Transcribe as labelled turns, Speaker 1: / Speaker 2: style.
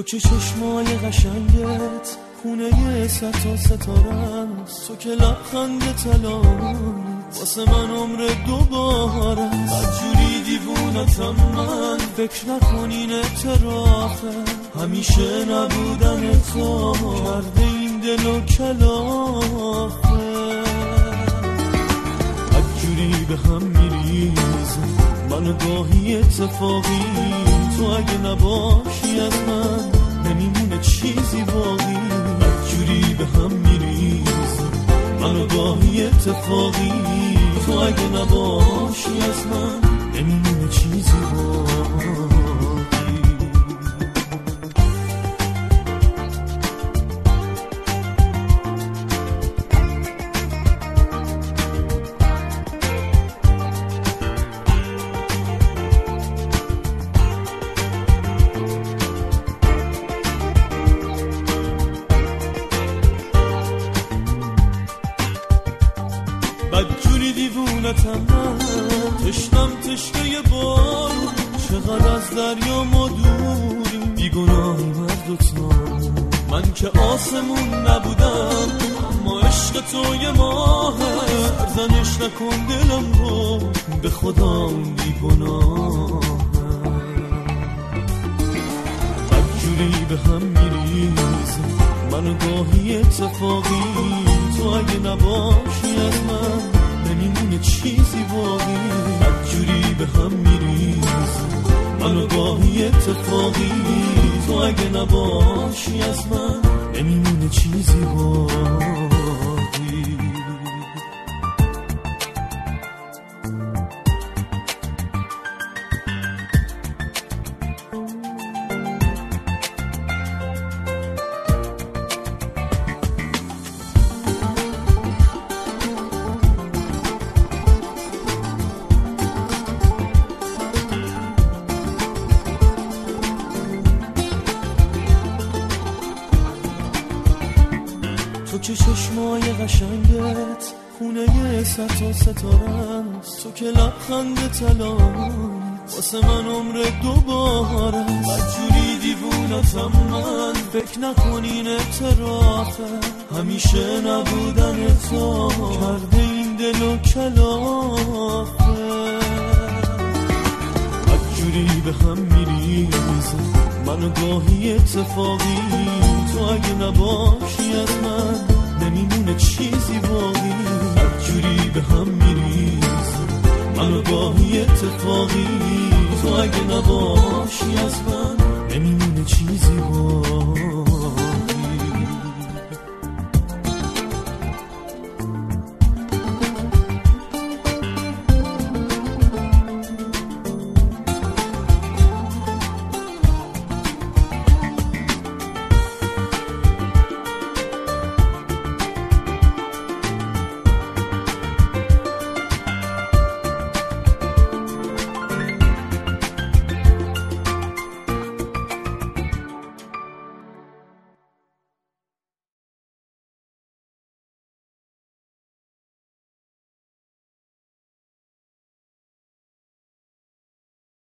Speaker 1: تو که چشمای قشنگت خونه صد تا ستاره‌ست، تو که لبخند طلایی واسه من عمر دوباره. بدجوری دیوونتم من، فکر نکنین اعترافه، همیشه نبودن تو کرده این دل و کلافه. بدجوری به هم میریزم من گاهی اتفاقی، تو اگه نباشی از من نمیمونه چیزی باقی. بدجوری به هم میریزم من گاهی اتفاقی، تو اگه نباشی از من نمیمونه چیزی باقی. بدجوری دیوونتم من، تشنم تشنه بار، چقدر از دریا ما دوریم، بیگناهی مرد و تام. من که آسمون نبودم اما عشق تو یه ماهه، سرزنش نکن دلم رو به خدا بیگناهه. بدجوری به هم میریزم من گاهی اتفاقی، تو اگه نباشی از من نمیمونه چیزی باقی. بدجوری به هم میریزم من گاهی اتفاقی، تو اگه نباشی از من نمیمونه چیزی باقی. تو که چشمای قشنگت خونه صد تا ستاره‌ست، تو که لبخند طلایی واسه من عمر دوباره. بدجوری دیوونتم من، فکر نکنین اعترافه، همیشه نبودن تو کرده این دل و کلافه. بدجوری به هم میریزم من گاهی اتفاقی، تو اگه نباشی از من نمیمونه چیزی باقی. بدجوری به هم میریزم من گاهی اتفاقی، تو اگه نباشی از من نمیمونه چیزی باقی.